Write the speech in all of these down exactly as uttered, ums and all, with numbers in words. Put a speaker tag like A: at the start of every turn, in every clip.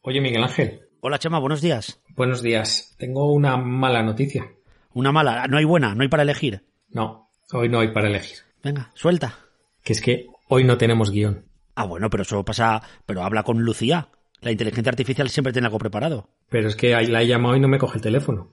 A: Oye, Miguel Ángel.
B: Hola, Chema, buenos días.
A: Buenos días. Tengo una mala noticia.
B: ¿Una mala? ¿No hay buena? ¿No hay para elegir?
A: No, hoy no hay para elegir.
B: Venga, suelta.
A: Que es que hoy no tenemos guión.
B: Ah, bueno, pero eso pasa... Pero habla con Lucía. La inteligencia artificial siempre tiene algo preparado.
A: Pero es que la he llamado y no me coge el teléfono.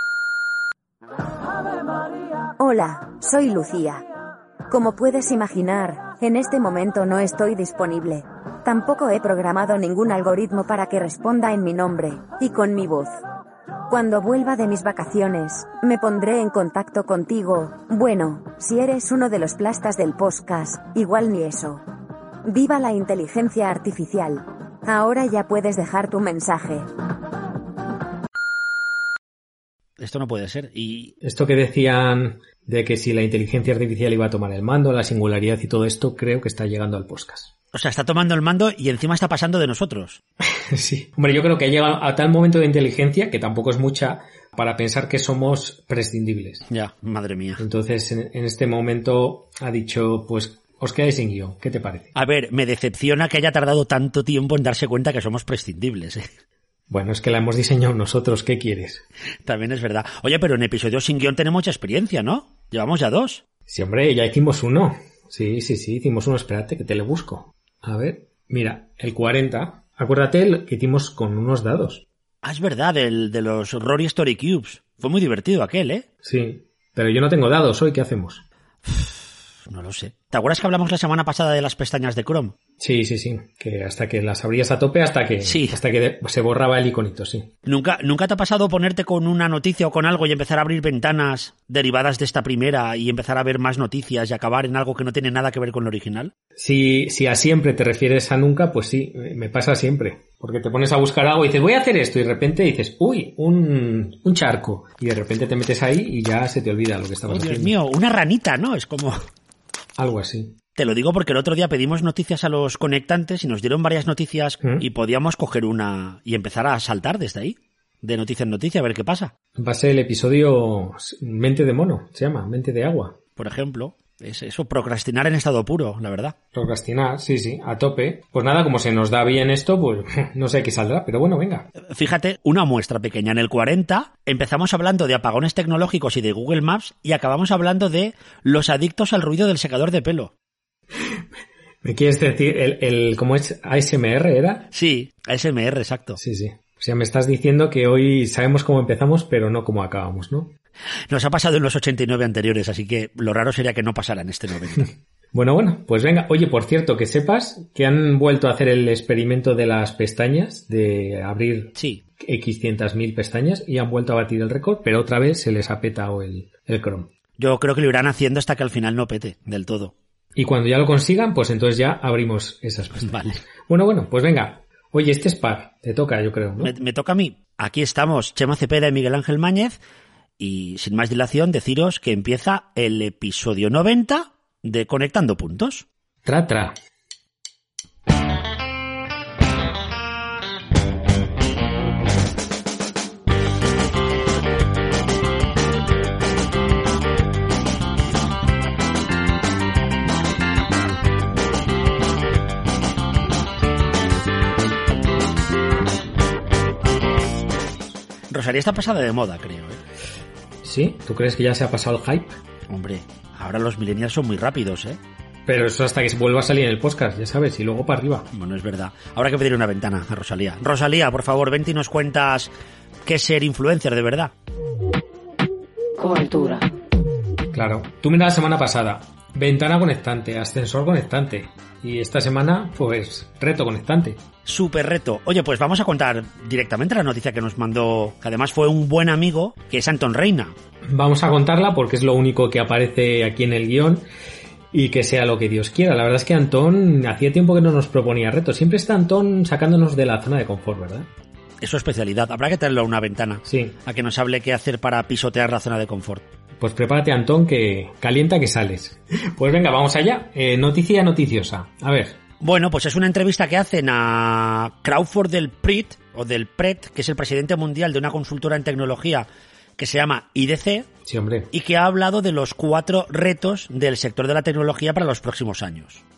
C: Hola, soy Lucía. Como puedes imaginar, en este momento no estoy disponible. Tampoco he programado ningún algoritmo para que responda en mi nombre y con mi voz. Cuando vuelva de mis vacaciones, me pondré en contacto contigo. Bueno, si eres uno de los plastas del podcast, igual ni eso. ¡Viva la inteligencia artificial! Ahora ya puedes dejar tu mensaje.
B: Esto no puede ser. Y
A: esto que decían de que si la inteligencia artificial iba a tomar el mando, la singularidad y todo esto, creo que está llegando al podcast.
B: O sea, está tomando el mando y encima está pasando de nosotros.
A: Sí. Hombre, yo creo que ha llegado a tal momento de inteligencia, que tampoco es mucha, para pensar que somos prescindibles.
B: Ya, madre mía.
A: Entonces, en, en este momento ha dicho, pues, os quedáis sin guión. ¿Qué te parece?
B: A ver, me decepciona que haya tardado tanto tiempo en darse cuenta que somos prescindibles, ¿eh?
A: Bueno, es que la hemos diseñado nosotros. ¿Qué quieres?
B: También es verdad. Oye, pero en episodios sin guión tenemos mucha experiencia, ¿no? Llevamos ya dos.
A: Sí, hombre, ya hicimos uno. Sí, sí, sí, hicimos uno. Espérate, que te lo busco. A ver, mira, el cuarenta. Acuérdate el que hicimos con unos dados.
B: Ah, es verdad, el de los Rory Story Cubes. Fue muy divertido aquel, ¿eh?
A: Sí, pero yo no tengo dados hoy. ¿Qué hacemos?
B: No lo sé. ¿Te acuerdas que hablamos la semana pasada de las pestañas de Chrome?
A: Sí, sí, sí. Que hasta que las abrías a tope, hasta que,
B: sí.
A: hasta que se borraba el iconito, sí.
B: ¿Nunca, ¿Nunca te ha pasado ponerte con una noticia o con algo y empezar a abrir ventanas derivadas de esta primera y empezar a ver más noticias y acabar en algo que no tiene nada que ver con lo original?
A: Si, si a siempre te refieres a nunca, pues sí, me pasa siempre. Porque te pones a buscar algo y dices, voy a hacer esto, y de repente dices, uy, un, un charco. Y de repente te metes ahí y ya se te olvida lo que estabas
B: oh, Dios
A: haciendo.
B: Dios mío, una ranita, ¿no? Es como...
A: Algo así.
B: Te lo digo porque el otro día pedimos noticias a los conectantes y nos dieron varias noticias ¿Mm? Y podíamos coger una y empezar a saltar desde ahí, de noticia en noticia, a ver qué pasa.
A: Va a ser el episodio Mente de Mono, se llama, Mente de Agua.
B: Por ejemplo, es eso, procrastinar en estado puro, la verdad.
A: Procrastinar, sí, sí, a tope. Pues nada, como se nos da bien esto, pues no sé qué saldrá, pero bueno, venga.
B: Fíjate, una muestra pequeña. En el cuarenta empezamos hablando de apagones tecnológicos y de Google Maps y acabamos hablando de los adictos al ruido del secador de pelo.
A: ¿Me quieres decir el, el cómo es A S M R, era?
B: Sí, A S M R, exacto.
A: Sí, sí. O sea, me estás diciendo que hoy sabemos cómo empezamos, pero no cómo acabamos, ¿no?
B: Nos ha pasado en los ochenta y nueve anteriores, así que lo raro sería que no pasara en este noventa.
A: Bueno, bueno, pues venga. Oye, por cierto, que sepas que han vuelto a hacer el experimento de las pestañas, de abrir
B: sí.
A: equis cientos mil pestañas y han vuelto a batir el récord, pero otra vez se les ha petado el, el Chrome.
B: Yo creo que lo irán haciendo hasta que al final no pete del todo.
A: Y cuando ya lo consigan, pues entonces ya abrimos esas pestañas.
B: Vale.
A: Bueno, bueno, pues venga. Oye, este es par. Te toca, yo creo, ¿no?
B: Me, me toca a mí. Aquí estamos, Chema Cepeda y Miguel Ángel Máñez. Y sin más dilación, deciros que empieza el episodio noventa de Conectando Puntos.
A: Tra, tra.
B: Rosalía está pasada de moda, creo, ¿eh?
A: ¿Sí? ¿Tú crees que ya se ha pasado el hype?
B: Hombre, ahora los millennials son muy rápidos, ¿eh?
A: Pero eso hasta que se vuelva a salir en el podcast, ya sabes, y luego para arriba.
B: Bueno, es verdad. Habrá que pedir una ventana a Rosalía. Rosalía, por favor, vente y nos cuentas qué es ser influencer de verdad.
D: Cobertura.
A: Claro. Tú mira la semana pasada. Ventana conectante, ascensor conectante. Y esta semana, pues, reto conectante.
B: Súper reto. Oye, pues vamos a contar directamente la noticia que nos mandó, que además fue un buen amigo, que es Antón Reina.
A: Vamos a contarla porque es lo único que aparece aquí en el guión y que sea lo que Dios quiera. La verdad es que Antón hacía tiempo que no nos proponía retos. Siempre está Antón sacándonos de la zona de confort, ¿verdad?
B: Es su especialidad. Habrá que tenerlo a una ventana.
A: Sí.
B: A que nos hable qué hacer para pisotear la zona de confort.
A: Pues prepárate, Antón, que calienta que sales. Pues venga, vamos allá. Eh, noticia noticiosa. A ver.
B: Bueno, pues es una entrevista que hacen a Crawford del Pret, o del Pret, que es el presidente mundial de una consultora en tecnología que se llama I D C.
A: Sí, hombre.
B: Y que ha hablado de los cuatro retos del sector de la tecnología para los próximos años.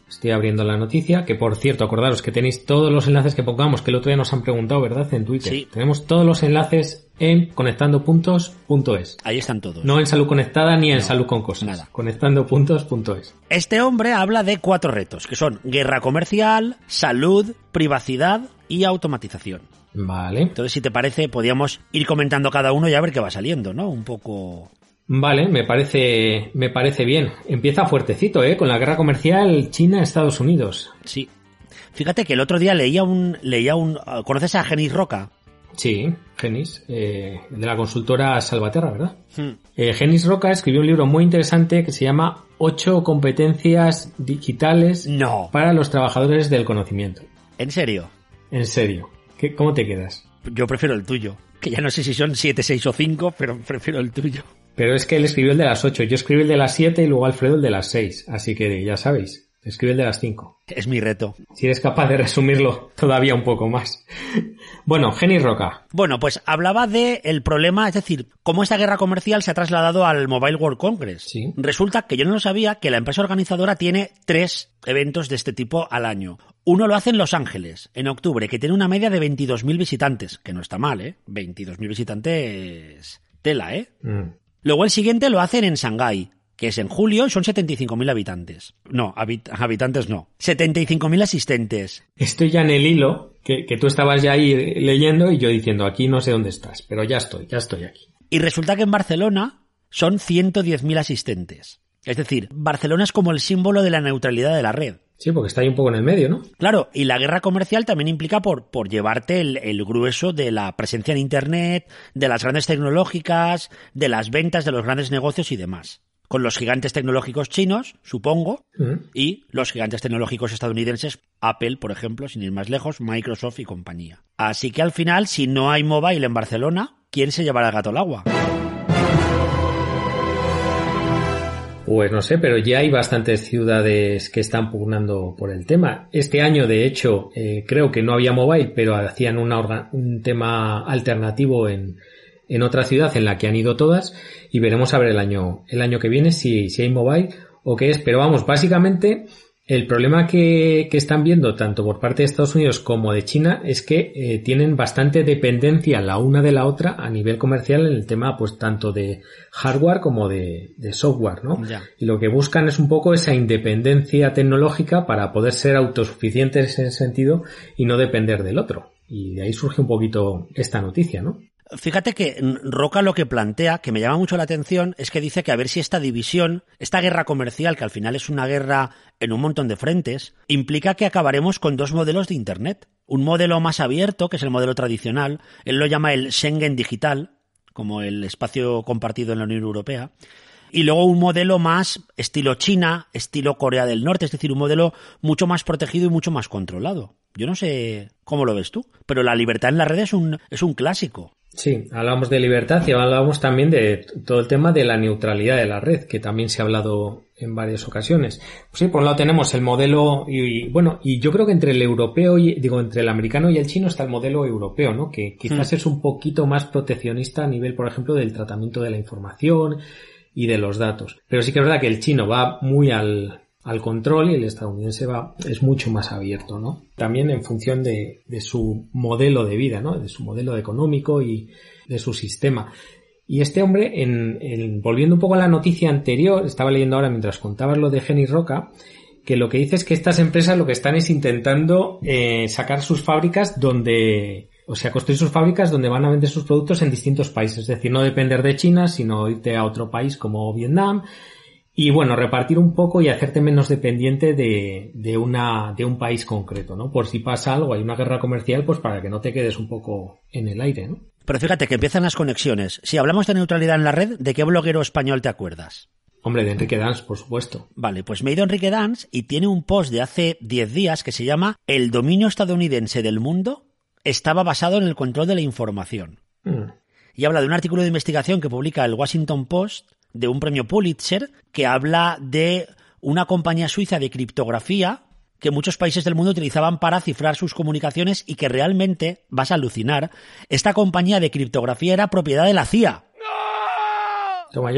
A: Estoy abriendo la noticia, que por cierto, acordaros que tenéis todos los enlaces que pongamos, que el otro día nos han preguntado, ¿verdad? En Twitter.
B: Sí.
A: Tenemos todos los enlaces en conectando puntos punto es.
B: Ahí están todos.
A: No en Salud Conectada ni en
B: No,
A: Salud con Cosas.
B: nada.
A: conectando puntos punto es.
B: Este hombre habla de cuatro retos, que son guerra comercial, salud, privacidad y automatización.
A: Vale.
B: Entonces, si te parece, podríamos ir comentando cada uno y a ver qué va saliendo, ¿no? Un poco...
A: Vale, me parece, me parece bien. Empieza fuertecito, ¿eh? Con la guerra comercial China-Estados Unidos.
B: Sí. Fíjate que el otro día leía un... leía un ¿conoces a Genis Roca?
A: Sí, Genis, eh, de la consultora Salvaterra, ¿verdad?
B: Hmm.
A: Eh, Genis Roca escribió un libro muy interesante que se llama Ocho competencias digitales
B: No.
A: para los trabajadores del conocimiento.
B: ¿En serio?
A: En serio. ¿Qué, ¿Cómo te quedas?
B: Yo prefiero el tuyo. Que ya no sé si son siete, seis o cinco, pero prefiero el tuyo.
A: Pero es que él escribió el de las ocho, yo escribí el de las siete y luego Alfredo el de las seis. Así que ya sabéis, escribe el de las cinco.
B: Es mi reto.
A: Si eres capaz de resumirlo todavía un poco más. Bueno, Genis Roca.
B: Bueno, pues hablaba de el problema, es decir, cómo esta guerra comercial se ha trasladado al Mobile World Congress.
A: Sí.
B: Resulta que yo no lo sabía, que la empresa organizadora tiene tres eventos de este tipo al año. Uno lo hace en Los Ángeles, en octubre, que tiene una media de veintidós mil visitantes, que no está mal, ¿eh? veintidós mil visitantes, tela, ¿eh?
A: Mm.
B: Luego el siguiente lo hacen en Shanghái, que es en julio y son setenta y cinco mil habitantes. No, habit- habitantes no. setenta y cinco mil asistentes.
A: Estoy ya en el hilo que, que tú estabas ya ahí leyendo y yo diciendo aquí no sé dónde estás, pero ya estoy, ya estoy aquí.
B: Y resulta que en Barcelona son ciento diez mil asistentes. Es decir, Barcelona es como el símbolo de la neutralidad de la red.
A: Sí, porque está ahí un poco en el medio, ¿no?
B: Claro, y la guerra comercial también implica por, por llevarte el, el grueso de la presencia en Internet, de las grandes tecnológicas, de las ventas de los grandes negocios y demás. Con los gigantes tecnológicos chinos, supongo,
A: Mm.
B: y los gigantes tecnológicos estadounidenses, Apple, por ejemplo, sin ir más lejos, Microsoft y compañía. Así que al final, si no hay mobile en Barcelona, ¿quién se llevará el gato al agua?
A: Pues no sé, pero ya hay bastantes ciudades que están pugnando por el tema. Este año, de hecho, eh, creo que no había mobile, pero hacían una orga- un tema alternativo en, en otra ciudad en la que han ido todas y veremos a ver el año, el año que viene si, si hay mobile o qué es. Pero vamos, básicamente el problema que, que están viendo tanto por parte de Estados Unidos como de China es que eh, tienen bastante dependencia la una de la otra a nivel comercial en el tema pues tanto de hardware como de, de software, ¿no?
B: Ya.
A: Y lo que buscan es un poco esa independencia tecnológica para poder ser autosuficientes en ese sentido y no depender del otro. Y de ahí surge un poquito esta noticia, ¿no?
B: Fíjate que Roca lo que plantea, que me llama mucho la atención, es que dice que a ver si esta división, esta guerra comercial, que al final es una guerra en un montón de frentes, implica que acabaremos con dos modelos de Internet. Un modelo más abierto, que es el modelo tradicional, él lo llama el Schengen digital, como el espacio compartido en la Unión Europea, y luego un modelo más estilo China, estilo Corea del Norte, es decir, un modelo mucho más protegido y mucho más controlado. Yo no sé cómo lo ves tú, pero la libertad en la red es un, es un clásico.
A: Sí, hablamos de libertad y hablamos también de todo el tema de la neutralidad de la red, que también se ha hablado en varias ocasiones. Pues sí, por un lado tenemos el modelo y, y bueno, y yo creo que entre el europeo y, digo, entre el americano y el chino está el modelo europeo, ¿no? Que quizás
B: Hmm.
A: es un poquito más proteccionista a nivel, por ejemplo, del tratamiento de la información y de los datos. Pero sí que es verdad que el chino va muy al, al control y el estadounidense va, es mucho más abierto, ¿no? También en función de, de su modelo de vida, ¿no? De su modelo económico y de su sistema. Y este hombre, en, en, volviendo un poco a la noticia anterior, estaba leyendo ahora mientras contabas lo de Genis Roca, que lo que dice es que estas empresas lo que están es intentando eh, sacar sus fábricas donde, o sea, construir sus fábricas donde van a vender sus productos en distintos países. Es decir, no depender de China, sino irte a otro país como Vietnam. Y bueno, repartir un poco y hacerte menos dependiente de, de una, de un país concreto, ¿no? Por si pasa algo, hay una guerra comercial, pues para que no te quedes un poco en el aire, ¿no?
B: Pero fíjate que empiezan las conexiones. Si hablamos de neutralidad en la red, ¿de qué bloguero español te acuerdas?
A: Hombre, de Enrique Dans, por supuesto.
B: Vale, pues me he ido a Enrique Dans y tiene un post de hace diez días que se llama El dominio estadounidense del mundo estaba basado en el control de la información.
A: Mm.
B: Y habla de un artículo de investigación que publica el Washington Post de un premio Pulitzer que habla de una compañía suiza de criptografía que muchos países del mundo utilizaban para cifrar sus comunicaciones y que realmente, vas a alucinar, esta compañía de criptografía era propiedad de la C I A.
A: Toma ya.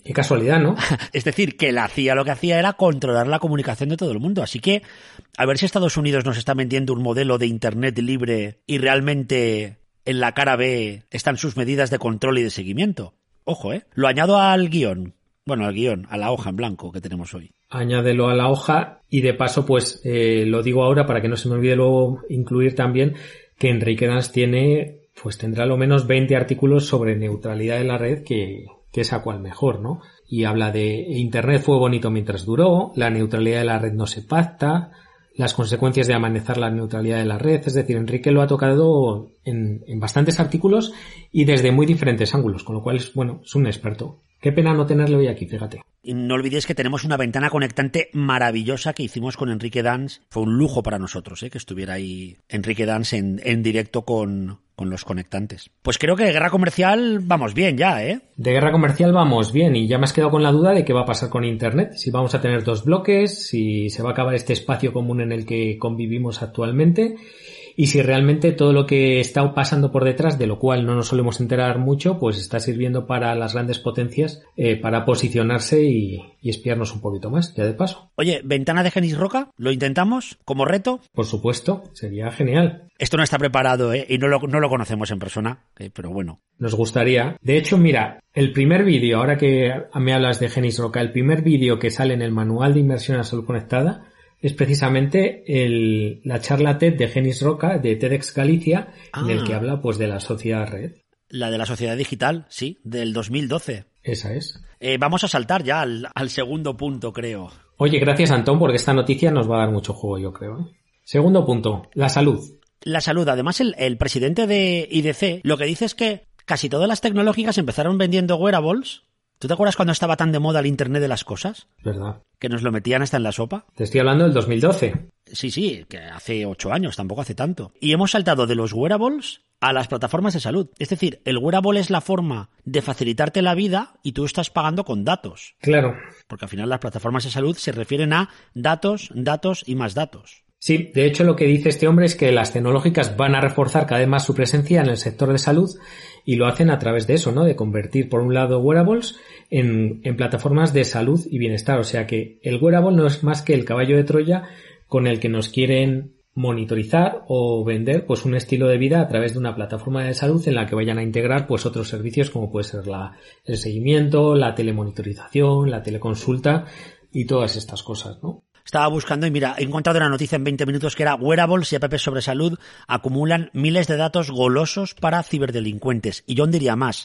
A: Qué casualidad, ¿no?
B: Es decir, que la C I A lo que hacía era controlar la comunicación de todo el mundo. Así que, a ver si Estados Unidos nos está vendiendo un modelo de Internet libre y realmente en la cara B están sus medidas de control y de seguimiento. Ojo, ¿eh? Lo añado al guión. Bueno, al guión, a la hoja en blanco que tenemos hoy.
A: Añádelo a la hoja y de paso, pues, eh, lo digo ahora para que no se me olvide luego incluir también que Enrique Dans tiene, pues tendrá lo menos veinte artículos sobre neutralidad de la red que... que es a cual mejor, ¿no? Y habla de Internet fue bonito mientras duró, la neutralidad de la red no se pacta, las consecuencias de amenazar la neutralidad de la red, es decir, Enrique lo ha tocado en, en bastantes artículos y desde muy diferentes ángulos, con lo cual, es, bueno, es un experto. Qué pena no tenerle hoy aquí, fíjate.
B: Y no olvidéis que tenemos una ventana conectante maravillosa que hicimos con Enrique Dans. Fue un lujo para nosotros, ¿eh? Que estuviera ahí Enrique Dans en, en directo con, con los conectantes. Pues creo que de guerra comercial vamos bien ya, ¿eh?
A: De guerra comercial vamos bien y ya me has quedado con la duda de qué va a pasar con Internet. Si vamos a tener dos bloques, si se va a acabar este espacio común en el que convivimos actualmente y si realmente todo lo que está pasando por detrás, de lo cual no nos solemos enterar mucho, pues está sirviendo para las grandes potencias eh, para posicionarse y, y espiarnos un poquito más, ya de paso.
B: Oye, ¿ventana de Genís Roca? ¿Lo intentamos como reto?
A: Por supuesto, sería genial.
B: Esto no está preparado, ¿eh? Y no lo, no lo conocemos en persona, ¿eh? Pero bueno.
A: Nos gustaría. De hecho, mira, el primer vídeo, ahora que me hablas de Genís Roca, el primer vídeo que sale en el Manual de Inmersión a Salud Conectada es precisamente el, la charla TED de Genís Roca de TEDx Galicia, ah. en el que habla pues de la sociedad red.
B: La de la sociedad digital, sí, del dos mil doce.
A: Esa es.
B: Eh, vamos a saltar ya al, al segundo punto, creo.
A: Oye, gracias Antón, porque esta noticia nos va a dar mucho juego, yo creo. ¿eh? Segundo punto, la salud.
B: La salud. Además, el, el presidente de I D C lo que dice es que casi todas las tecnológicas empezaron vendiendo wearables. ¿Tú te acuerdas cuando estaba tan de moda el Internet de las cosas?
A: ¿Verdad?
B: Que nos lo metían hasta en la sopa.
A: Te estoy hablando del dos mil doce.
B: Sí, sí, que hace ocho años, tampoco hace tanto. Y hemos saltado de los wearables a las plataformas de salud. Es decir, el wearable es la forma de facilitarte la vida y tú estás pagando con datos.
A: Claro.
B: Porque al final las plataformas de salud se refieren a datos, datos y más datos.
A: Sí, de hecho lo que dice este hombre es que las tecnológicas van a reforzar cada vez más su presencia en el sector de salud y lo hacen a través de eso, ¿no? De convertir por un lado wearables en, en plataformas de salud y bienestar. O sea que el wearable no es más que el caballo de Troya con el que nos quieren monitorizar o vender pues un estilo de vida a través de una plataforma de salud en la que vayan a integrar pues otros servicios como puede ser la, el seguimiento, la telemonitorización, la teleconsulta y todas estas cosas, ¿no?
B: Estaba buscando y mira, he encontrado una noticia en veinte minutos que era wearables y apps sobre salud acumulan miles de datos golosos para ciberdelincuentes. Y yo diría más,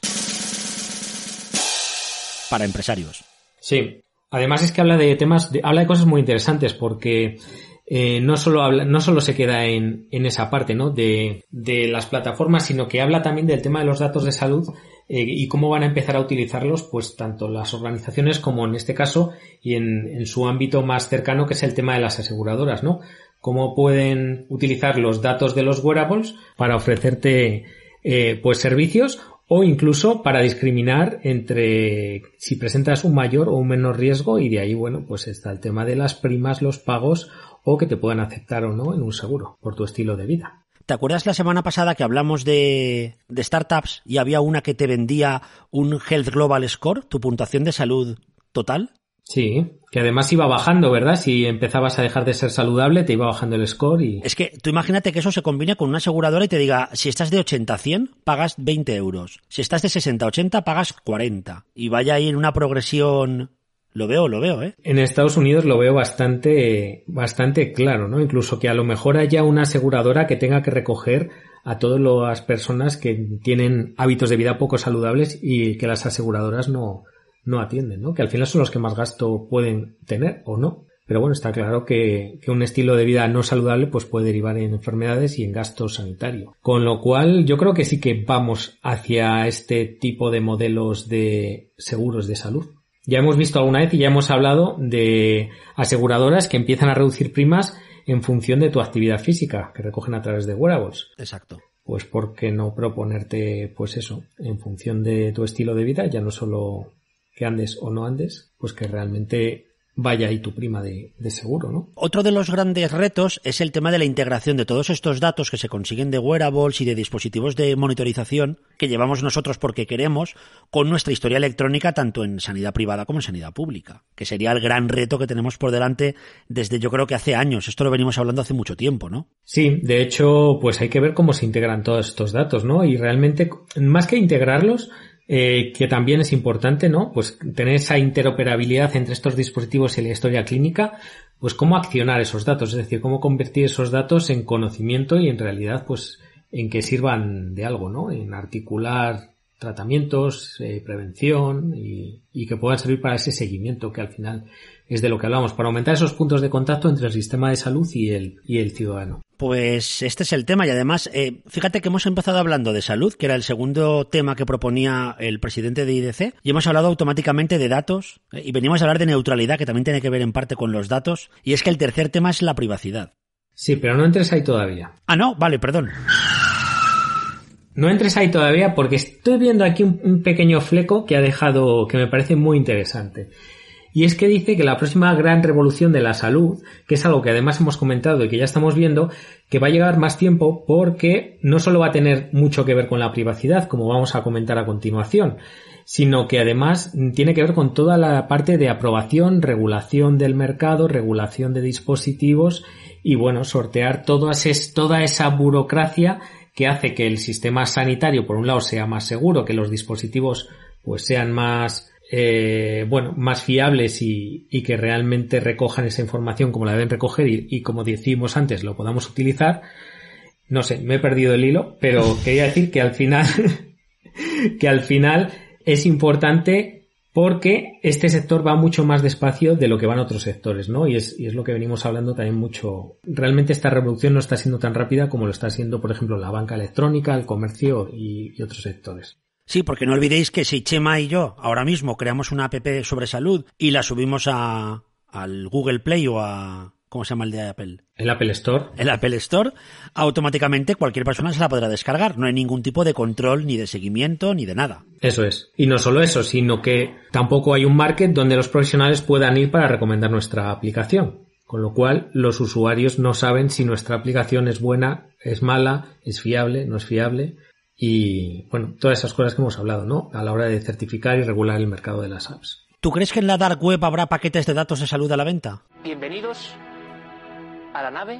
B: para empresarios.
A: Sí, además es que habla de temas, de, habla de cosas muy interesantes porque eh, no solo habla, no solo se queda en, en esa parte, ¿no? De, de las plataformas, sino que habla también del tema de los datos de salud eh, y cómo van a empezar a utilizarlos, pues tanto las organizaciones como en este caso y en, en su ámbito más cercano, que es el tema de las aseguradoras, ¿no? Cómo pueden utilizar los datos de los wearables para ofrecerte eh, pues servicios o incluso para discriminar entre si presentas un mayor o un menor riesgo y de ahí, bueno, pues está el tema de las primas, los pagos o que te puedan aceptar o no en un seguro por tu estilo de vida.
B: ¿Te acuerdas la semana pasada que hablamos de, de startups y había una que te vendía un Health Global Score, tu puntuación de salud total?
A: Sí, que además iba bajando, ¿verdad? Si empezabas a dejar de ser saludable, te iba bajando el score y...
B: Es que tú imagínate que eso se combine con una aseguradora y te diga, si estás de ochenta a cien, pagas veinte euros. Si estás de sesenta a ochenta, pagas cuarenta. Y vaya ahí en una progresión... Lo veo, lo veo, ¿eh?
A: En Estados Unidos lo veo bastante, bastante claro, ¿no? Incluso que a lo mejor haya una aseguradora que tenga que recoger a todas las personas que tienen hábitos de vida poco saludables y que las aseguradoras no... no atienden, ¿no? Que al final son los que más gasto pueden tener o no. Pero bueno, está claro que, que un estilo de vida no saludable pues puede derivar en enfermedades y en gasto sanitario. Con lo cual yo creo que sí que vamos hacia este tipo de modelos de seguros de salud. Ya hemos visto alguna vez y ya hemos hablado de aseguradoras que empiezan a reducir primas en función de tu actividad física, que recogen a través de wearables.
B: Exacto.
A: Pues ¿por qué no proponerte pues eso, en función de tu estilo de vida, ya no solo que andes o no andes, pues que realmente vaya ahí tu prima de, de seguro, ¿no?
B: Otro de los grandes retos es el tema de la integración de todos estos datos que se consiguen de wearables y de dispositivos de monitorización que llevamos nosotros porque queremos con nuestra historia electrónica tanto en sanidad privada como en sanidad pública, que sería el gran reto que tenemos por delante desde yo creo que hace años. Esto lo venimos hablando hace mucho tiempo, ¿no?
A: Sí, de hecho, pues hay que ver cómo se integran todos estos datos, ¿no? Y realmente, más que integrarlos, Eh, que también es importante, ¿no? Pues tener esa interoperabilidad entre estos dispositivos y la historia clínica, pues cómo accionar esos datos, es decir, cómo convertir esos datos en conocimiento y en realidad, pues, en que sirvan de algo, ¿no? En articular tratamientos, eh, prevención y, y que puedan servir para ese seguimiento que al final es de lo que hablamos, para aumentar esos puntos de contacto entre el sistema de salud y el, y el ciudadano.
B: Pues este es el tema y además, eh, fíjate que hemos empezado hablando de salud, que era el segundo tema que proponía el presidente de I D C, y hemos hablado automáticamente de datos, eh, y venimos a hablar de neutralidad, que también tiene que ver en parte con los datos, y es que el tercer tema es la privacidad.
A: Sí, pero no entres ahí todavía.
B: Ah, no, vale, perdón.
A: No entres ahí todavía porque estoy viendo aquí un, un pequeño fleco que ha dejado, que me parece muy interesante. Y es que dice que la próxima gran revolución de la salud, que es algo que además hemos comentado y que ya estamos viendo, que va a llevar más tiempo porque no solo va a tener mucho que ver con la privacidad, como vamos a comentar a continuación, sino que además tiene que ver con toda la parte de aprobación, regulación del mercado, regulación de dispositivos y, bueno, sortear todas es, toda esa burocracia que hace que el sistema sanitario, por un lado, sea más seguro, que los dispositivos pues sean más Eh, bueno, más fiables y, y que realmente recojan esa información como la deben recoger y, y como decimos antes lo podamos utilizar. No sé, me he perdido el hilo, pero quería decir que al final que al final es importante porque este sector va mucho más despacio de lo que van otros sectores, ¿no? Y es, y es lo que venimos hablando también mucho. Realmente esta revolución no está siendo tan rápida como lo está siendo, por ejemplo, la banca electrónica, el comercio y, y otros sectores.
B: Sí, porque no olvidéis que si Chema y yo ahora mismo creamos una app sobre salud y la subimos a al Google Play o a... ¿cómo se llama el de Apple?
A: El Apple Store.
B: El Apple Store, automáticamente cualquier persona se la podrá descargar. No hay ningún tipo de control, ni de seguimiento, ni de nada.
A: Eso es. Y no solo eso, sino que tampoco hay un market donde los profesionales puedan ir para recomendar nuestra aplicación. Con lo cual, los usuarios no saben si nuestra aplicación es buena, es mala, es fiable, no es fiable. Y, bueno, todas esas cosas que hemos hablado, ¿no? A la hora de certificar y regular el mercado de las apps.
B: ¿Tú crees que en la dark web habrá paquetes de datos de salud a la venta?
D: Bienvenidos a la nave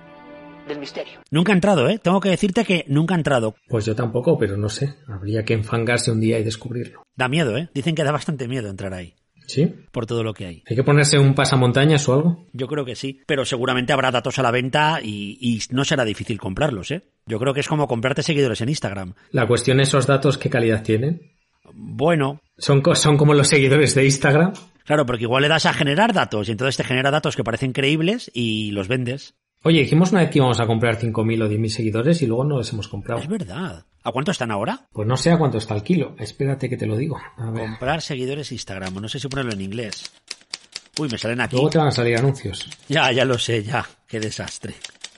D: del misterio.
B: Nunca he entrado, ¿eh? Tengo que decirte que nunca he entrado.
A: Pues yo tampoco, pero no sé. Habría que enfangarse un día y descubrirlo.
B: Da miedo, ¿eh? Dicen que da bastante miedo entrar ahí.
A: ¿Sí?
B: Por todo lo que hay.
A: ¿Hay que ponerse un pasamontañas o algo?
B: Yo creo que sí, pero seguramente habrá datos a la venta y, y no será difícil comprarlos, ¿eh? Yo creo que es como comprarte seguidores en Instagram.
A: La cuestión es esos datos, ¿qué calidad tienen?
B: Bueno.
A: ¿Son, son como los seguidores de Instagram?
B: Claro, porque igual le das a generar datos y entonces te genera datos que parecen creíbles y los vendes.
A: Oye, dijimos una vez que íbamos a comprar cinco mil o diez mil seguidores y luego no los hemos comprado.
B: Es verdad. ¿A cuánto están ahora?
A: Pues no sé a cuánto está el kilo. Espérate que te lo digo. A ver.
B: Comprar seguidores Instagram. No sé si ponerlo en inglés. Uy, me salen aquí.
A: Luego te van a salir anuncios.
B: Ya, ya lo sé, ya. Qué desastre.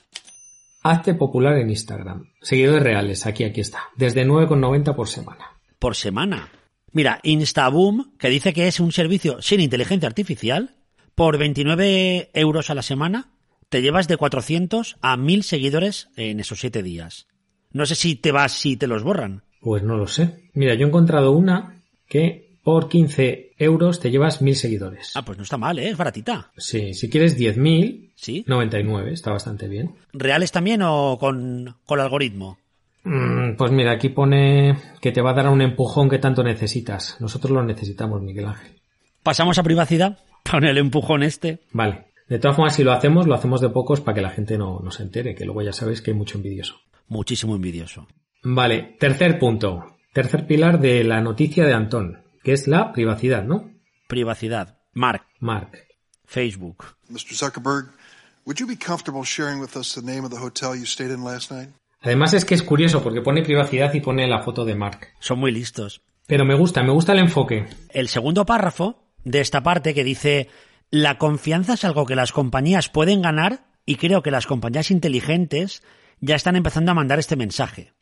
A: Hazte popular en Instagram. Seguidores reales. Aquí, aquí está. Desde nueve con noventa por semana.
B: ¿Por semana? Mira, Instaboom, que dice que es un servicio sin inteligencia artificial, por veintinueve euros a la semana, te llevas de cuatrocientos a mil seguidores en esos siete días. No sé si te vas, si te los borran.
A: Pues no lo sé. Mira, yo he encontrado una que por quince euros te llevas mil seguidores.
B: Ah, pues no está mal, ¿eh? Es baratita.
A: Sí, si quieres diez mil,
B: ¿sí?
A: noventa y nueve, está bastante bien.
B: ¿Reales también o con, con algoritmo?
A: Mm, pues mira, aquí pone que te va a dar un empujón que tanto necesitas. Nosotros lo necesitamos, Miguel Ángel.
B: ¿Pasamos a privacidad? Pon el empujón este.
A: Vale. De todas formas, si lo hacemos, lo hacemos de pocos para que la gente no, no se entere, que luego ya sabéis que hay mucho envidioso.
B: Muchísimo envidioso. Vale,
A: tercer punto. Tercer pilar de la noticia de Antón, que es la privacidad, ¿no?
B: Privacidad. Mark.
A: Mark.
B: Facebook.
E: mister Zuckerberg, would you be comfortable sharing with us the name of the hotel you stayed in last night?
A: Además es que es curioso porque pone privacidad y pone la foto de Mark.
B: Son muy listos.
A: Pero me gusta, me gusta el enfoque.
B: El segundo párrafo de esta parte que dice: la confianza es algo que las compañías pueden ganar y creo que las compañías inteligentes ya están empezando a mandar este mensaje.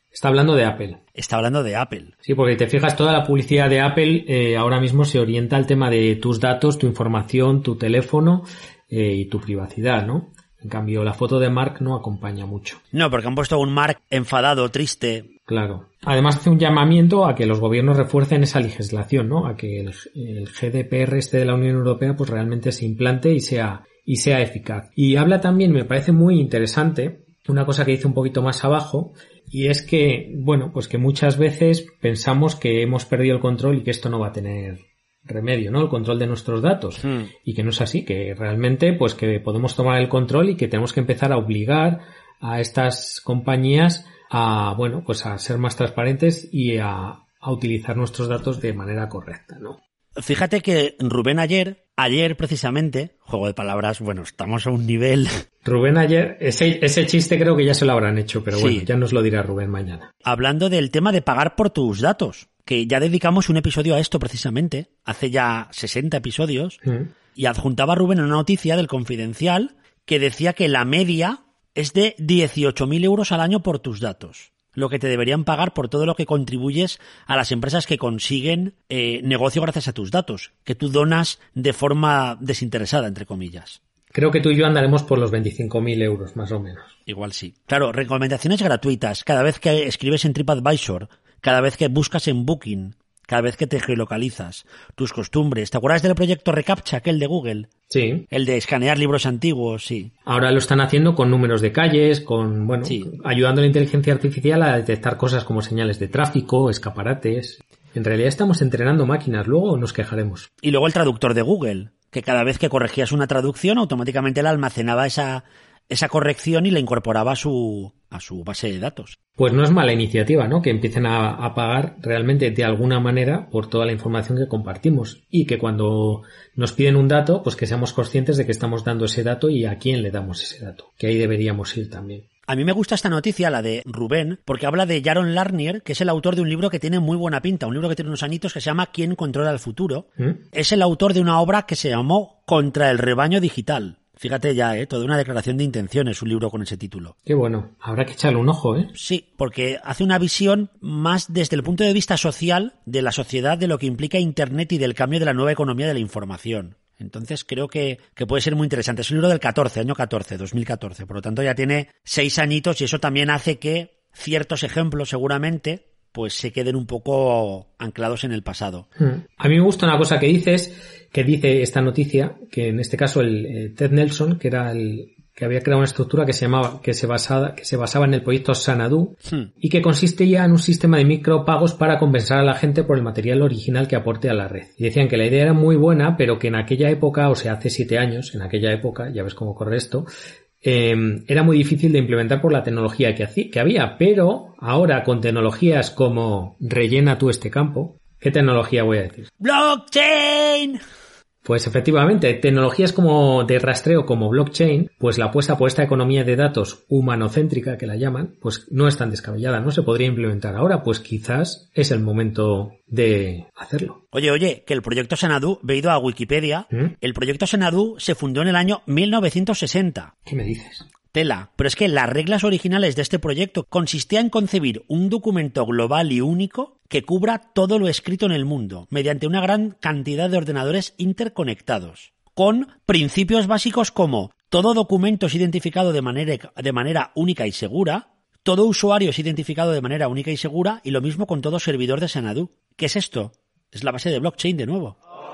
A: Está hablando de Apple.
B: Está hablando de Apple.
A: Sí, porque te fijas, toda la publicidad de Apple eh, ahora mismo se orienta al tema de tus datos, tu información, tu teléfono eh, y tu privacidad, ¿no? En cambio, la foto de Mark no acompaña mucho.
B: No, porque han puesto un Mark enfadado, triste.
A: Claro. Además hace un llamamiento a que los gobiernos refuercen esa legislación, ¿no? A que el, el G D P R este de la Unión Europea pues realmente se implante y sea, y sea eficaz. Y habla también, me parece muy interesante, una cosa que dice un poquito más abajo, y es que, bueno, pues que muchas veces pensamos que hemos perdido el control y que esto no va a tener remedio, ¿no? El control de nuestros datos. Hmm. Y que no es así, que realmente, pues que podemos tomar el control y que tenemos que empezar a obligar a estas compañías a, bueno, pues a ser más transparentes y a, a utilizar nuestros datos de manera correcta, ¿no?
B: Fíjate que Rubén ayer, ayer precisamente, juego de palabras, bueno, estamos a un nivel...
A: Rubén ayer, ese, ese chiste creo que ya se lo habrán hecho, pero
B: sí.
A: Bueno, ya nos lo dirá Rubén mañana.
B: Hablando del tema de pagar por tus datos, que ya dedicamos un episodio a esto precisamente, hace ya sesenta episodios, mm. y adjuntaba Rubén una noticia del Confidencial que decía que la media es de dieciocho mil euros al año por tus datos. Lo que te deberían pagar por todo lo que contribuyes a las empresas que consiguen eh, negocio gracias a tus datos, que tú donas de forma desinteresada, entre comillas.
A: Creo que tú y yo andaremos por los veinticinco mil euros, más o menos.
B: Igual sí. Claro, recomendaciones gratuitas, cada vez que escribes en TripAdvisor, cada vez que buscas en Booking, cada vez que te geolocalizas, tus costumbres. ¿Te acuerdas del proyecto Recaptcha, aquel de Google?
A: Sí.
B: El de escanear libros antiguos, sí.
A: Ahora lo están haciendo con números de calles, con, bueno,
B: sí.
A: ayudando a la inteligencia artificial a detectar cosas como señales de tráfico, escaparates. En realidad estamos entrenando máquinas, luego nos quejaremos.
B: Y luego el traductor de Google, que cada vez que corregías una traducción, automáticamente él almacenaba esa, esa corrección y la incorporaba a su, a su base de datos.
A: Pues no es mala iniciativa, ¿no? Que empiecen a, a pagar realmente de alguna manera por toda la información que compartimos y que cuando nos piden un dato, pues que seamos conscientes de que estamos dando ese dato y a quién le damos ese dato, que ahí deberíamos ir también.
B: A mí me gusta esta noticia, la de Rubén, porque habla de Jaron Lanier, que es el autor de un libro que tiene muy buena pinta, un libro que tiene unos añitos que se llama ¿Quién controla el futuro? ¿Mm? Es el autor de una obra que se llamó Contra el rebaño digital. Fíjate ya, ¿eh? Toda una declaración de intenciones, un libro con ese título.
A: Qué bueno. Habrá que echarle un ojo, ¿eh?
B: Sí, porque hace una visión más desde el punto de vista social de la sociedad, de lo que implica Internet y del cambio de la nueva economía de la información. Entonces creo que, que puede ser muy interesante. Es un libro del catorce, año catorce, dos mil catorce. Por lo tanto ya tiene seis añitos y eso también hace que ciertos ejemplos seguramente pues se queden un poco anclados en el pasado.
A: A mí me gusta una cosa que dices, que dice esta noticia, que en este caso el eh, Ted Nelson, que era el que había creado una estructura que se llamaba, que se basaba, que se basaba en el proyecto Xanadu, hmm. y que consistía en un sistema de micropagos para compensar a la gente por el material original que aporte a la red. Y decían que la idea era muy buena, pero que en aquella época, o sea, hace siete años, en aquella época, ya ves cómo corre esto, Eh, era muy difícil de implementar por la tecnología que, hacía, que había, pero ahora con tecnologías como rellena tú este campo, ¿qué tecnología voy a decir?
B: ¡Blockchain!
A: Pues efectivamente, tecnologías como de rastreo como blockchain, pues la apuesta por esta economía de datos humanocéntrica que la llaman, pues no es tan descabellada, no se podría implementar ahora, pues quizás es el momento de hacerlo.
B: Oye, oye, que el proyecto Xanadu, he ido a Wikipedia, ¿Mm? El proyecto Xanadu se fundó en el año mil novecientos sesenta.
A: ¿Qué me dices?
B: Tela, pero es que las reglas originales de este proyecto consistían en concebir un documento global y único que cubra todo lo escrito en el mundo, mediante una gran cantidad de ordenadores interconectados, con principios básicos como todo documento es identificado de manera, de manera única y segura, todo usuario es identificado de manera única y segura, y lo mismo con todo servidor de Xanadu. ¿Qué es esto? Es la base de blockchain de nuevo.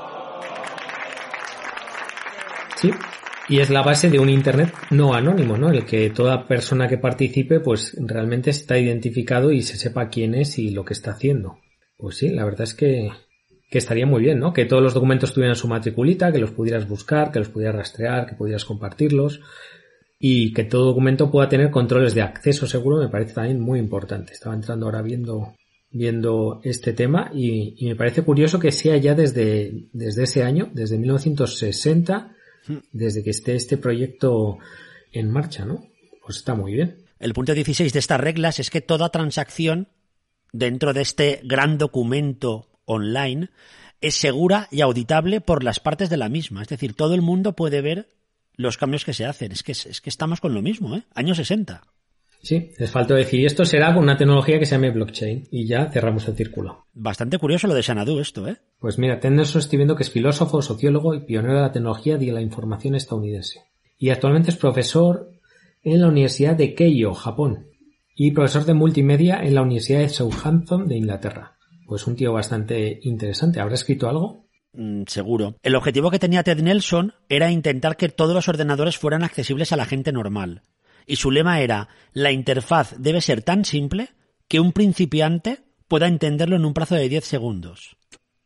A: Sí. Y es la base de un Internet no anónimo, ¿no? El que toda persona que participe, pues realmente está identificado y se sepa quién es y lo que está haciendo. Pues sí, la verdad es que, que estaría muy bien, ¿no? Que todos los documentos tuvieran su matriculita, que los pudieras buscar, que los pudieras rastrear, que pudieras compartirlos y que todo documento pueda tener controles de acceso seguro, me parece también muy importante. Estaba entrando ahora viendo, viendo este tema y, y me parece curioso que sea ya desde, desde ese año, desde mil novecientos sesenta, desde que esté este proyecto en marcha, ¿no? Pues está muy bien.
B: El punto dieciséis de estas reglas es que toda transacción dentro de este gran documento online es segura y auditable por las partes de la misma. Es decir, todo el mundo puede ver los cambios que se hacen. Es que, es que estamos con lo mismo, ¿eh? Año sesenta.
A: Sí, les faltó decir, y esto será con una tecnología que se llame blockchain, y ya cerramos el círculo.
B: Bastante curioso lo de Xanadu esto, ¿eh?
A: Pues mira, Ted Nelson estoy viendo que es filósofo, sociólogo y pionero de la tecnología y de la información estadounidense. Y actualmente es profesor en la Universidad de Keio, Japón, y profesor de multimedia en la Universidad de Southampton de Inglaterra. Pues un tío bastante interesante. ¿Habrá escrito algo?
B: Mm, seguro. El objetivo que tenía Ted Nelson era intentar que todos los ordenadores fueran accesibles a la gente normal. Y su lema era, la interfaz debe ser tan simple que un principiante pueda entenderlo en un plazo de diez segundos.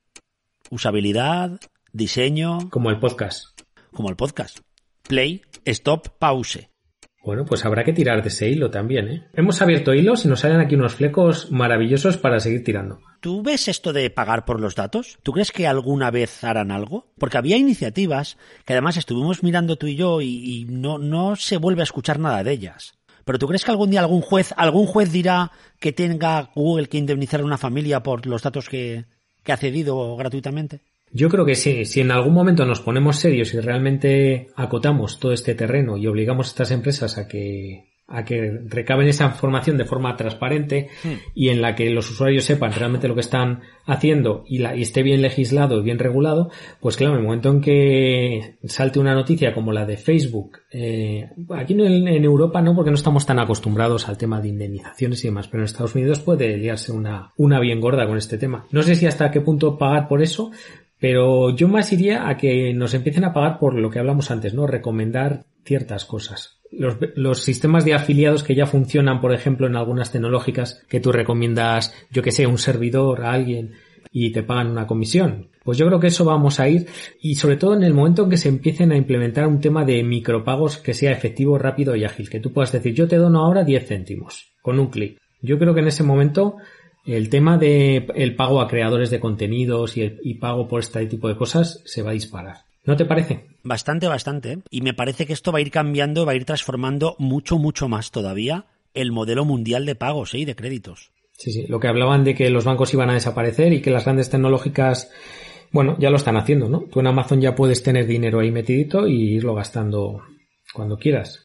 B: Usabilidad, diseño...
A: Como el podcast.
B: Como el podcast. Play, stop, pause.
A: Bueno, pues habrá que tirar de ese hilo también, ¿eh? Hemos abierto hilos y nos salen aquí unos flecos maravillosos para seguir tirando.
B: ¿Tú ves esto de pagar por los datos? ¿Tú crees que alguna vez harán algo? Porque había iniciativas que además estuvimos mirando tú y yo y, y no, no se vuelve a escuchar nada de ellas. ¿Pero tú crees que algún día algún juez, algún juez dirá que tenga Google que indemnizar a una familia por los datos que, que ha cedido gratuitamente?
A: Yo creo que sí, si en algún momento nos ponemos serios y realmente acotamos todo este terreno y obligamos a estas empresas a que a que recaben esa información de forma transparente hmm. y en la que los usuarios sepan realmente lo que están haciendo y, la, y esté bien legislado y bien regulado, pues claro, en el momento en que salte una noticia como la de Facebook, eh, aquí en, en Europa no, porque no estamos tan acostumbrados al tema de indemnizaciones y demás, pero en Estados Unidos puede liarse una, una bien gorda con este tema. No sé si hasta qué punto pagar por eso, pero yo más iría a que nos empiecen a pagar por lo que hablamos antes, ¿no? Recomendar ciertas cosas. Los, los sistemas de afiliados que ya funcionan, por ejemplo, en algunas tecnológicas, que tú recomiendas, yo que sé, un servidor a alguien y te pagan una comisión. Pues yo creo que eso vamos a ir, y sobre todo en el momento en que se empiecen a implementar un tema de micropagos que sea efectivo, rápido y ágil. Que tú puedas decir, yo te dono ahora diez céntimos, con un clic. Yo creo que en ese momento el tema de el pago a creadores de contenidos y el y pago por este tipo de cosas se va a disparar. ¿No te parece?
B: Bastante, bastante. Y me parece que esto va a ir cambiando, va a ir transformando mucho, mucho más todavía el modelo mundial de pagos, ¿eh? Y de créditos.
A: Sí, sí. Lo que hablaban de que los bancos iban a desaparecer y que las grandes tecnológicas, bueno, ya lo están haciendo, ¿no? Tú en Amazon ya puedes tener dinero ahí metidito y irlo gastando cuando quieras.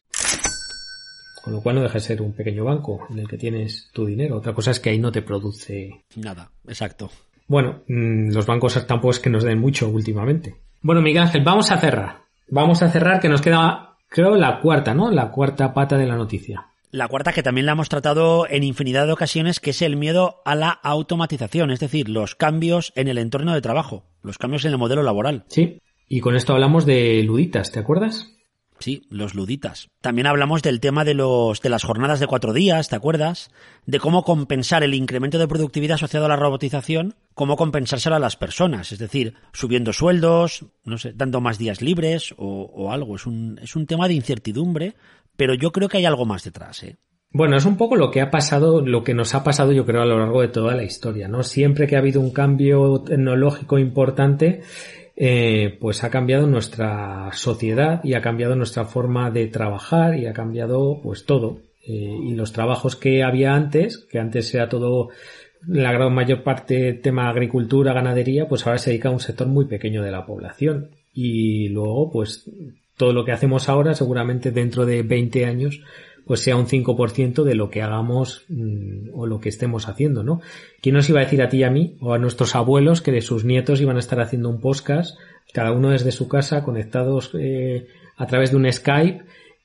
A: Con lo cual no deja de ser un pequeño banco en el que tienes tu dinero. Otra cosa es que ahí no te produce
B: nada. Exacto.
A: Bueno, mmm, los bancos tampoco es que nos den mucho últimamente. Bueno, Miguel Ángel, vamos a cerrar. Vamos a cerrar, que nos queda, creo, la cuarta, ¿no? La cuarta pata de la noticia.
B: La cuarta, que también la hemos tratado en infinidad de ocasiones, que es el miedo a la automatización, es decir, los cambios en el entorno de trabajo, los cambios en el modelo laboral.
A: Sí, y con esto hablamos de luditas, ¿te acuerdas?
B: Sí, los luditas. También hablamos del tema de los de las jornadas de cuatro días, ¿te acuerdas? De cómo compensar el incremento de productividad asociado a la robotización, cómo compensárselo a las personas, es decir, subiendo sueldos, no sé, dando más días libres o, o algo. Es un, es un tema de incertidumbre, pero yo creo que hay algo más detrás, ¿eh?
A: Bueno, es un poco lo que ha pasado, lo que nos ha pasado, yo creo, a lo largo de toda la historia, ¿no? Siempre que ha habido un cambio tecnológico importante, Eh, pues ha cambiado nuestra sociedad y ha cambiado nuestra forma de trabajar y ha cambiado pues todo. Eh, y los trabajos que había antes, que antes era todo, la gran mayor parte tema agricultura, ganadería, pues ahora se dedica a un sector muy pequeño de la población. Y luego pues todo lo que hacemos ahora seguramente dentro de veinte años pues sea un cinco por ciento de lo que hagamos mmm, o lo que estemos haciendo, ¿no? ¿Quién nos iba a decir a ti y a mí o a nuestros abuelos que de sus nietos iban a estar haciendo un podcast, cada uno desde su casa, conectados eh, a través de un Skype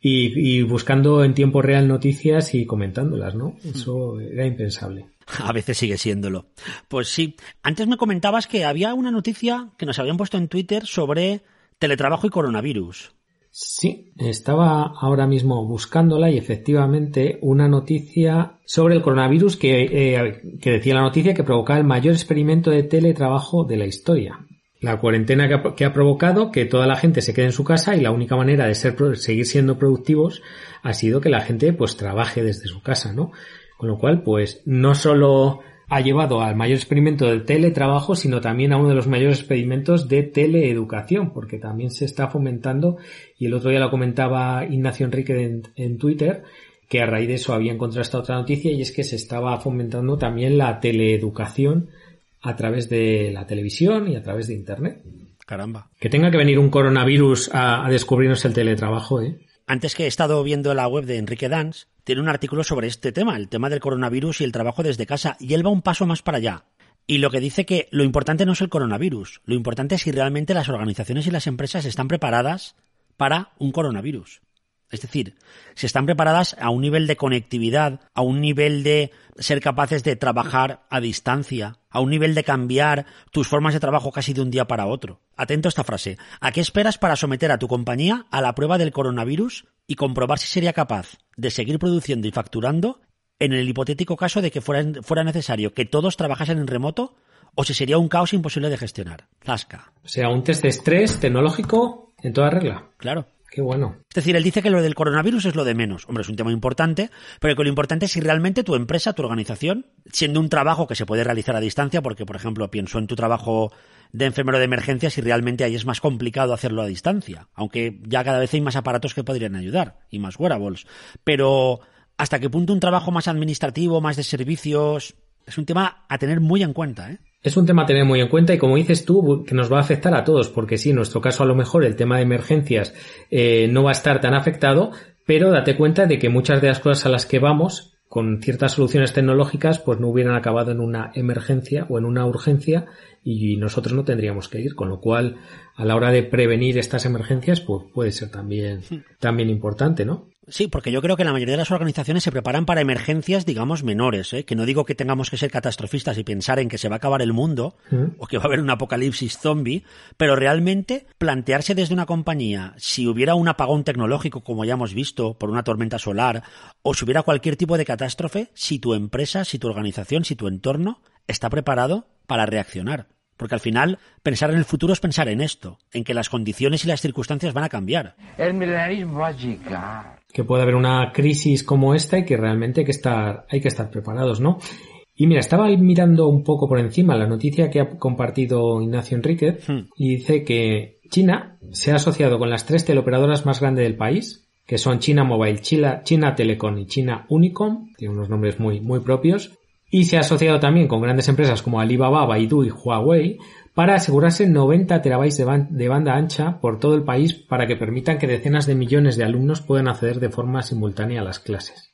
A: y, y buscando en tiempo real noticias y comentándolas, ¿no? Eso era impensable.
B: A veces sigue siéndolo. Pues sí. Antes me comentabas que había una noticia que nos habían puesto en Twitter sobre teletrabajo y coronavirus.
A: Sí, estaba ahora mismo buscándola y efectivamente una noticia sobre el coronavirus que, eh, que decía la noticia que provocaba el mayor experimento de teletrabajo de la historia. La cuarentena que ha, que ha provocado que toda la gente se quede en su casa y la única manera de ser, seguir siendo productivos ha sido que la gente pues trabaje desde su casa, ¿no? Con lo cual pues no solo ha llevado al mayor experimento del teletrabajo, sino también a uno de los mayores experimentos de teleeducación, porque también se está fomentando, y el otro día lo comentaba Ignacio Enrique en, en Twitter, que a raíz de eso había encontrado esta otra noticia, y es que se estaba fomentando también la teleeducación a través de la televisión y a través de Internet.
B: Caramba.
A: Que tenga que venir un coronavirus a, a descubrirnos el teletrabajo, ¿eh?
B: Antes que he estado viendo la web de Enrique Dans, tiene un artículo sobre este tema, el tema del coronavirus y el trabajo desde casa, y él va un paso más para allá. Y lo que dice que lo importante no es el coronavirus, lo importante es si realmente las organizaciones y las empresas están preparadas para un coronavirus. Es decir, si están preparadas a un nivel de conectividad, a un nivel de ser capaces de trabajar a distancia, a un nivel de cambiar tus formas de trabajo casi de un día para otro. Atento a esta frase. ¿A qué esperas para someter a tu compañía a la prueba del coronavirus y comprobar si sería capaz de seguir produciendo y facturando en el hipotético caso de que fuera, fuera necesario que todos trabajasen en remoto o si sería un caos imposible de gestionar? Zasca.
A: O sea, un test de estrés tecnológico en toda regla.
B: Claro.
A: Qué bueno.
B: Es decir, él dice que lo del coronavirus es lo de menos. Hombre, es un tema importante, pero que lo importante es si realmente tu empresa, tu organización, siendo un trabajo que se puede realizar a distancia, porque, por ejemplo, pienso en tu trabajo de enfermero de emergencias y realmente ahí es más complicado hacerlo a distancia, aunque ya cada vez hay más aparatos que podrían ayudar y más wearables. Pero ¿hasta qué punto un trabajo más administrativo, más de servicios? Es un tema a tener muy en cuenta, ¿eh?
A: Es un tema a tener muy en cuenta y, como dices tú, que nos va a afectar a todos, porque sí, en nuestro caso a lo mejor el tema de emergencias eh, no va a estar tan afectado, pero date cuenta de que muchas de las cosas a las que vamos con ciertas soluciones tecnológicas pues no hubieran acabado en una emergencia o en una urgencia y nosotros no tendríamos que ir, con lo cual a la hora de prevenir estas emergencias pues puede ser también, también importante, ¿no?
B: Sí, porque yo creo que la mayoría de las organizaciones se preparan para emergencias, digamos, menores, ¿eh? Que no digo que tengamos que ser catastrofistas y pensar en que se va a acabar el mundo ¿Mm? o que va a haber un apocalipsis zombie, pero realmente plantearse desde una compañía, si hubiera un apagón tecnológico, como ya hemos visto, por una tormenta solar, o si hubiera cualquier tipo de catástrofe, si tu empresa, si tu organización, si tu entorno está preparado para reaccionar. Porque al final, pensar en el futuro es pensar en esto, en que las condiciones y las circunstancias van a cambiar.
F: El milenarismo va a llegar.
A: Que puede haber una crisis como esta y que realmente hay que estar, hay que estar preparados, ¿no? Y mira, estaba mirando un poco por encima la noticia que ha compartido Ignacio Enríquez hmm. y dice que China se ha asociado con las tres teleoperadoras más grandes del país, que son China Mobile, China, China Telecom y China Unicom, tienen unos nombres muy, muy propios, y se ha asociado también con grandes empresas como Alibaba, Baidu y Huawei para asegurarse noventa terabytes de, ban- de banda ancha por todo el país para que permitan que decenas de millones de alumnos puedan acceder de forma simultánea a las clases.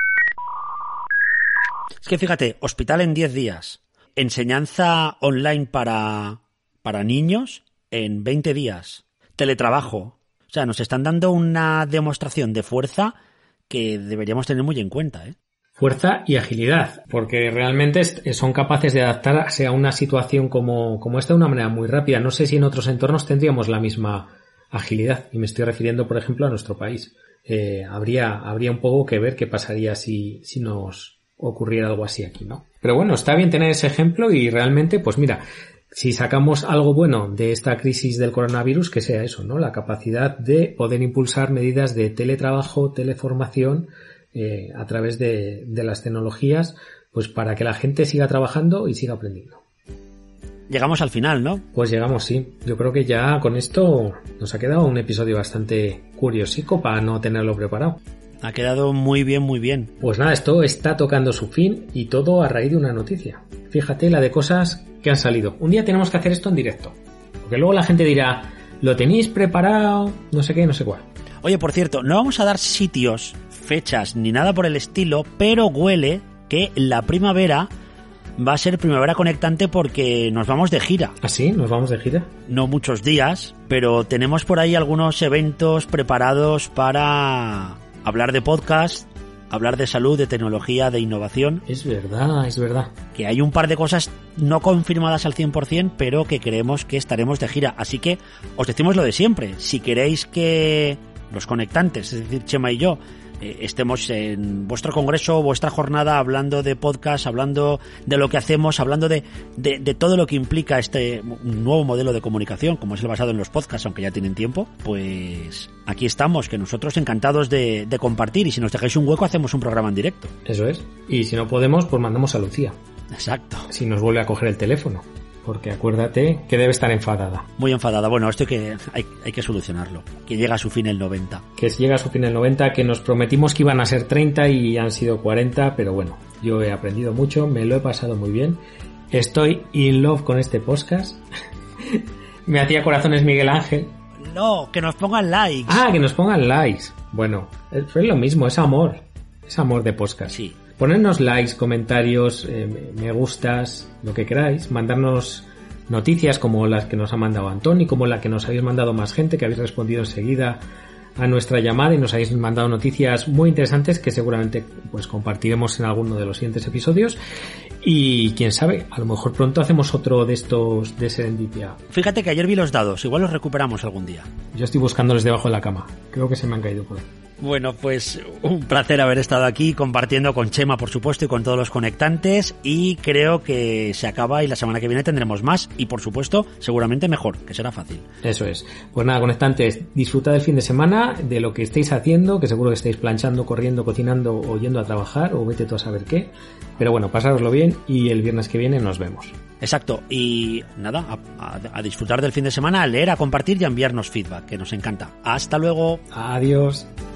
B: Es que fíjate, hospital en diez días, enseñanza online para, para niños en veinte días, teletrabajo. O sea, nos están dando una demostración de fuerza que deberíamos tener muy en cuenta, ¿eh?
A: Fuerza y agilidad, porque realmente son capaces de adaptarse a una situación como, como esta de una manera muy rápida. No sé si en otros entornos tendríamos la misma agilidad, y me estoy refiriendo, por ejemplo, a nuestro país. Eh, habría, habría un poco que ver qué pasaría si, si nos ocurriera algo así aquí, ¿no? Pero bueno, está bien tener ese ejemplo y realmente, pues mira, si sacamos algo bueno de esta crisis del coronavirus, que sea eso, ¿no? La capacidad de poder impulsar medidas de teletrabajo, teleformación, Eh, a través de, de las tecnologías, pues para que la gente siga trabajando y siga aprendiendo.
B: Llegamos al final, ¿no?
A: Pues llegamos, sí. Yo creo que ya con esto nos ha quedado un episodio bastante curiosico para no tenerlo preparado.
B: Ha quedado muy bien, muy bien.
A: Pues nada, esto está tocando su fin y todo a raíz de una noticia. Fíjate la de cosas que han salido. Un día tenemos que hacer esto en directo, porque luego la gente dirá, ¿lo tenéis preparado? No sé qué, no sé cuál.
B: Oye, por cierto, no vamos a dar sitios, fechas ni nada por el estilo, pero huele que la primavera va a ser primavera conectante porque nos vamos de gira.
A: ¿Ah, sí? ¿Nos vamos de gira?
B: No muchos días, pero tenemos por ahí algunos eventos preparados para hablar de podcast, hablar de salud, de tecnología, de innovación.
A: Es verdad, es verdad.
B: Que hay un par de cosas no confirmadas al cien por ciento, pero que creemos que estaremos de gira. Así que os decimos lo de siempre. Si queréis que los conectantes, es decir, Chema y yo, eh, estemos en vuestro congreso, vuestra jornada, hablando de podcast, hablando de lo que hacemos, hablando de, de, de todo lo que implica este nuevo modelo de comunicación, como es el basado en los podcasts, aunque ya tienen tiempo, pues aquí estamos, que nosotros encantados de, de compartir, y si nos dejáis un hueco hacemos un programa en directo.
A: Eso es. Y si no podemos, pues mandamos a Lucía.
B: Exacto.
A: Si nos vuelve a coger el teléfono. Porque acuérdate que debe estar enfadada.
B: Muy enfadada. Bueno, esto hay que, hay, hay que solucionarlo. Que llega a su fin el noventa.
A: Que llega a su fin el noventa, que nos prometimos que iban a ser treinta y han sido cuarenta, pero bueno, yo he aprendido mucho, me lo he pasado muy bien. Estoy in love con este podcast. Me hacía corazones Miguel Ángel.
B: No, que nos pongan likes.
A: Ah, que nos pongan likes. Bueno, es lo mismo, es amor. es amor de podcast.
B: Sí.
A: Ponernos likes, comentarios, eh, me gustas, lo que queráis, mandarnos noticias como las que nos ha mandado Antoni, como la que nos habéis mandado más gente, que habéis respondido enseguida a nuestra llamada y nos habéis mandado noticias muy interesantes que seguramente pues compartiremos en alguno de los siguientes episodios. Y quién sabe, a lo mejor pronto hacemos otro de estos de Serendipia.
B: Fíjate que ayer vi los dados, igual los recuperamos algún día.
A: Yo estoy buscándoles debajo de la cama, creo que se me han caído por ahí.
B: Bueno, pues un placer haber estado aquí compartiendo con Chema, por supuesto, y con todos los conectantes, y creo que se acaba y la semana que viene tendremos más y, por supuesto, seguramente mejor, que será fácil.
A: Eso es. Pues nada, conectantes, disfrutad del fin de semana, de lo que estéis haciendo, que seguro que estáis planchando, corriendo, cocinando o yendo a trabajar, o vete tú a saber qué. Pero bueno, pasároslo bien y el viernes que viene nos vemos.
B: Exacto, y nada, a, a, a disfrutar del fin de semana, a leer, a compartir y a enviarnos feedback, que nos encanta. Hasta luego.
A: Adiós.